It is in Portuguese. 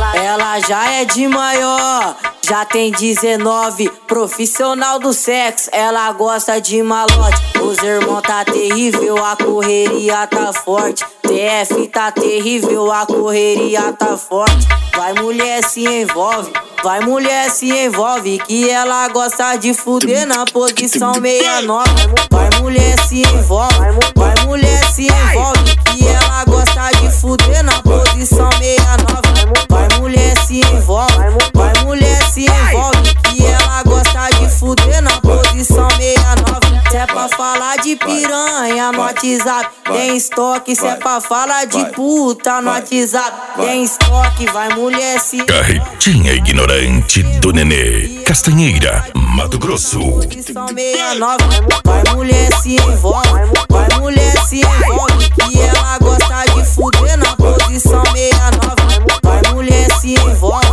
Ela já é de maior, já tem 19, profissional do sexo, ela gosta de malote. Os irmãos tá terrível, a correria tá forte. TF tá terrível, a correria tá forte. Vai mulher se envolve, vai mulher se envolve, que ela gosta de fuder na posição 69. Vai mulher se envolve, vai mulher se envolve, que ela gosta de fuder na posição 69. Vai mulher se envolve, vai mulher se envolve, que ela gosta de fuder na posição 69. Se é pra falar de piranha no WhatsApp, tem estoque. Se é pra falar de puta no WhatsApp, tem estoque. Vai mulher se Carretinha ignorante do Nenê, Castanheira, Mato Grosso. Posição 69. Vai mulher se envolve, vai mulher se envolve, que ela gosta de fuder na posição 69. Vai mulher se envolve,